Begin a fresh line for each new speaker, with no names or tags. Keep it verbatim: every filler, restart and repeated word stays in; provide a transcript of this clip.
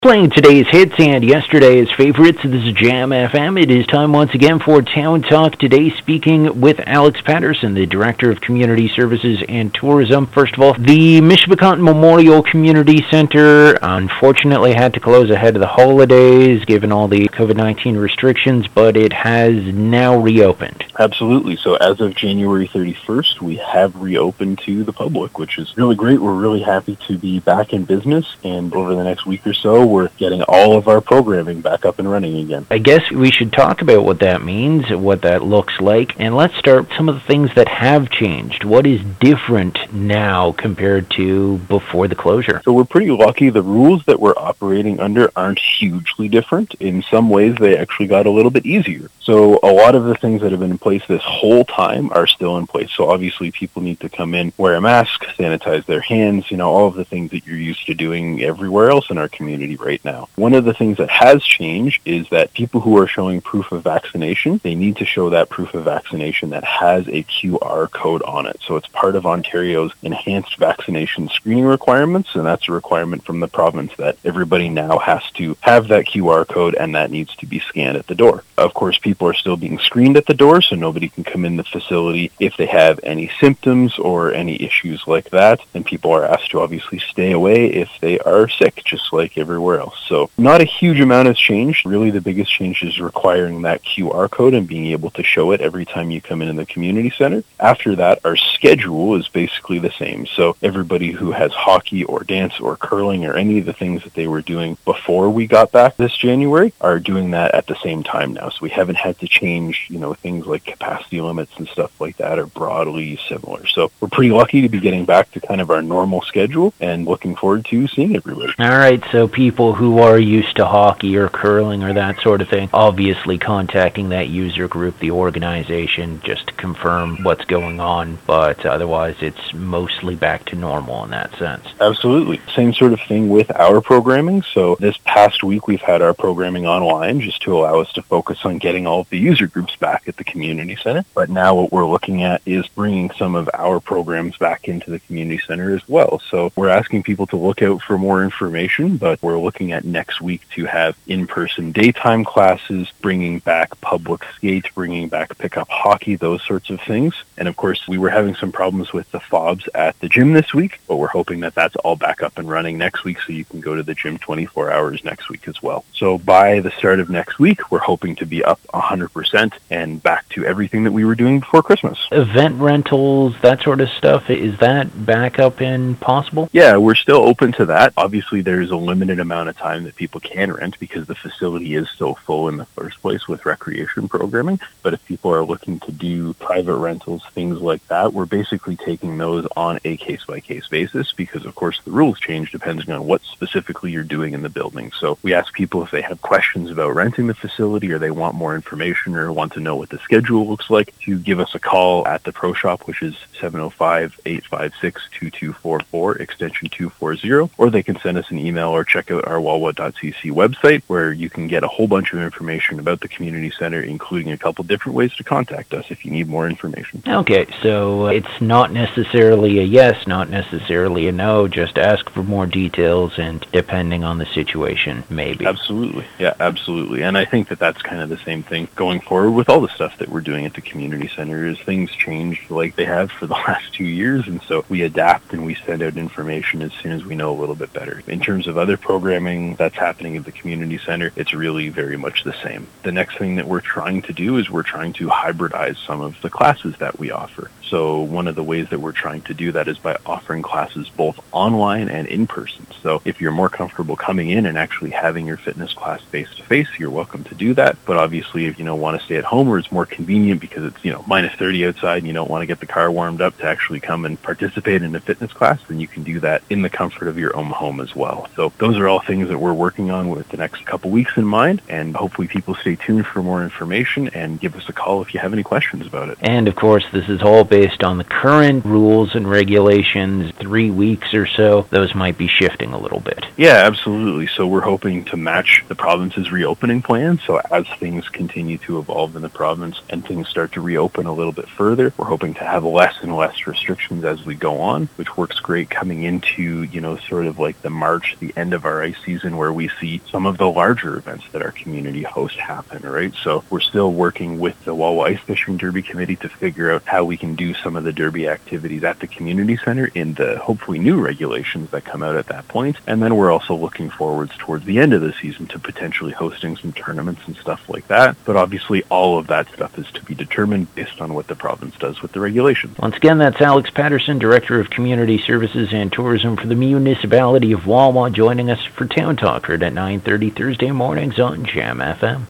Playing today's hits and yesterday's favorites, this is Jam F M. It is time once again for Town Talk. Today speaking with Alex Patterson, the Director of Community Services and Tourism. First of all, the Mishipicanten Memorial Community Center unfortunately had to close ahead of the holidays given all the COVID nineteen restrictions, but it has now reopened.
Absolutely. So as of January thirty-first, we have reopened to the public, which is really great. We're really happy to be back in business, and over the next week or so, we're getting all of our programming back up and running again.
I guess we should talk about what that means, what that looks like, and let's start with some of the things that have changed. What is different now compared to before the closure?
So we're pretty lucky. The rules that we're operating under aren't hugely different. In some ways, they actually got a little bit easier. So a lot of the things that have been in place this whole time are still in place. So obviously, people need to come in, wear a mask, sanitize their hands, you know, all of the things that you're used to doing everywhere else in our community right now. One of the things that has changed is that people who are showing proof of vaccination, they need to show that proof of vaccination that has a Q R code on it. So it's part of Ontario's enhanced vaccination screening requirements, and that's a requirement from the province that everybody now has to have that Q R code, and that needs to be scanned at the door. Of course, people are still being screened at the door, so nobody can come in the facility if they have any symptoms or any issues like that, and people are asked to obviously stay away if they are sick, just like everywhere else. So not a huge amount has changed. Really, the biggest change is requiring that Q R code and being able to show it every time you come in the community center. After that, our schedule is basically the same. So everybody who has hockey or dance or curling or any of the things that they were doing before we got back this January are doing that at the same time now. So we haven't had to change, you know, things like capacity limits and stuff like that are broadly similar. So we're pretty lucky to be getting back to kind of our normal schedule and looking forward to seeing everybody.
All right, so people who are used to hockey or curling or that sort of thing, obviously contacting that user group, the organization, just to confirm what's going on, but otherwise it's mostly back to normal in that sense.
Absolutely. Same sort of thing with our programming. So this past week we've had our programming online just to allow us to focus on getting all of the user groups back at the community center. But now what we're looking at is bringing some of our programs back into the community center as well. So we're asking people to look out for more information, but we're looking at next week to have in-person daytime classes, bringing back public skate, bringing back pickup hockey, those sorts of things. And of course, we were having some problems with the fobs at the gym this week, but we're hoping that that's all back up and running next week so you can go to the gym twenty-four hours next week as well. So by the start of next week, we're hoping to be up one hundred percent and back to everything that we were doing before Christmas.
Event rentals, that sort of stuff, is that back up and possible?
Yeah, we're still open to that. Obviously, there's a limited amount of time that people can rent because the facility is so full in the first place with recreation programming. But if people are looking to do private rentals, things like that, we're basically taking those on a case-by-case basis because, of course, the rules change depending on what specifically you're doing in the building. So we ask people if they have questions about renting the facility or they want more information or want to know what the schedule looks like to give us a call at the Pro Shop, which is seven oh five, eight five six, two two four four, extension two forty, or they can send us an email or check out our wawa dot c c website where you can get a whole bunch of information about the community center, including a couple different ways to contact us if you need more information.
Okay, so it's not necessarily a yes, not necessarily a no, just ask for more details and depending on the situation, maybe.
Absolutely. Yeah, absolutely. And I think that that's kind of the same thing going forward with all the stuff that we're doing at the community center is things change like they have for the last two years. And so we adapt and we send out information as soon as we know a little bit better. In terms of other programming that's happening at the community center, it's really very much the same. The next thing that we're trying to do is we're trying to hybridize some of the classes that we offer. So one of the ways that we're trying to do that is by offering classes both online and in person. So if you're more comfortable coming in and actually having your fitness class face-to-face, you're welcome to do that. But obviously, if you know want to stay at home or it's more convenient because it's, you know, minus thirty outside and you don't want to get the car warmed up to actually come and participate in a fitness class, then you can do that in the comfort of your own home as well. So those are all things that we're working on with the next couple weeks in mind, and hopefully people stay tuned for more information and give us a call if you have any questions about it.
And of course, this is all based on the current rules and regulations, three weeks or so. Those might be shifting a little bit.
Yeah, absolutely. So we're hoping to match the province's reopening plan. So as things continue to evolve in the province and when things start to reopen a little bit further, we're hoping to have less and less restrictions as we go on, which works great coming into, you know, sort of like the March, the end of our ice season, where we see some of the larger events that our community hosts happen, right? So we're still working with the Wawa Ice Fishing Derby Committee to figure out how we can do some of the derby activities at the community center in the hopefully new regulations that come out at that point. And then we're also looking forwards towards the end of the season to potentially hosting some tournaments and stuff like that. But obviously all of that stuff is to be determined based on what the province does with the regulations.
Once again, that's Alex Patterson, Director of Community Services and Tourism for the municipality of Wawa, joining us for Town Talk, heard at nine thirty Thursday mornings on Jam F M.